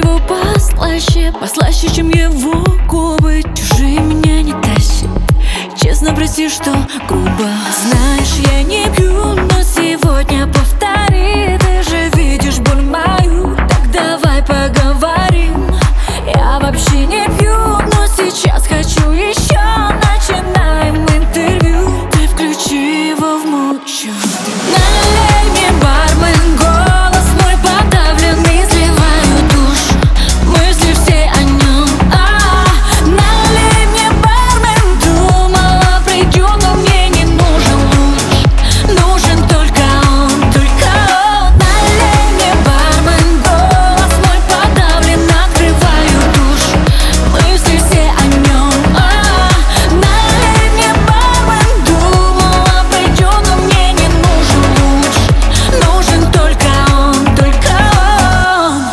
его послаще, послаще, чем его губы. Чужие меня не тащат. Честно, прости, что грубо. Знаешь, я не пью, но сегодня повтори. Ты же видишь боль мою, так давай поговорим. Я вообще не пью, но сейчас хочу еще. Начинаем интервью. Ты включи его в мучу. Налей мне, бармен, голос мой подавленный, сливаю душу. Мысли все о нем. Налей мне, бармен, думала, придет, но мне не нужен луч. Нужен только он, только он. Налей мне, бармен, голос мой подавлен, открываю душу. Мысли все о нем. Налей мне, бармен, думала, придет, но мне не нужен луч. Нужен только он, только он.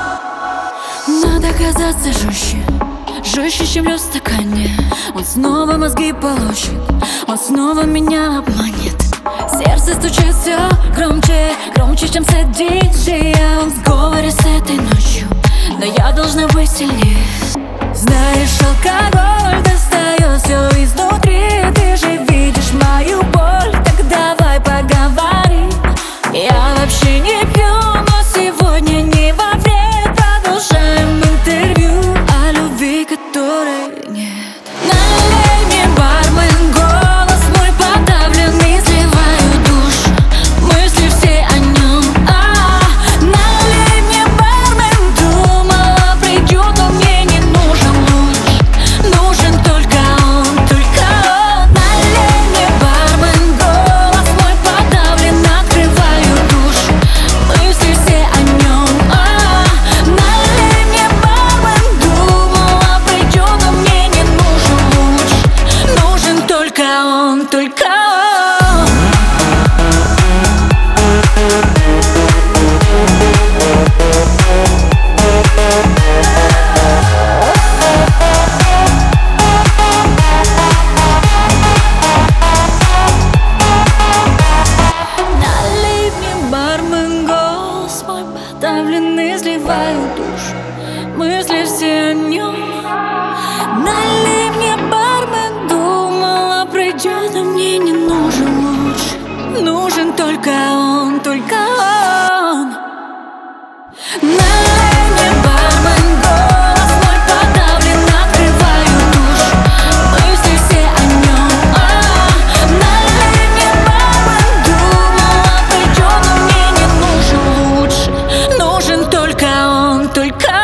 Надо казаться жестче, жестче, чем лед в стакане. Он снова мозги получит, он снова меня обманет. Сердце стучит все громче, громче, чем сет диджея. Он в сговоре с этой ночью, но я должна быть сильнее. Знаешь, алкоголь достает все изнутри. Ты же видишь мою боль, так давай поговорим. Я вообще не пью, но сегодня не во вред. Продолжаем интервью о любви, которой нет. Налей мне, бармен, голос мой подавленный, сливаю душу. Мысли все о нем. Налей мне, бармен, думала, придет, но мне не нужен луч. Нужен только он, только он. Налей мне, бармен, голос мой подавлен, открываю душу. Мысли все о нем. Налей мне, бармен, думала, придет, но мне не нужен луч. Нужен только он, только он. Налей мне, бармен, голос мой подавленный, сливаю душу. Мысли все о нем. Налей мне, бармен, думала, придет, но мне не нужен луч. Нужен только он, только он. Налей мне, бармен, голос мой подавлен, открываю душу. Мысли все о нем. Налей мне, бармен, думала, придет, но мне не нужен луч. Нужен только он, только он.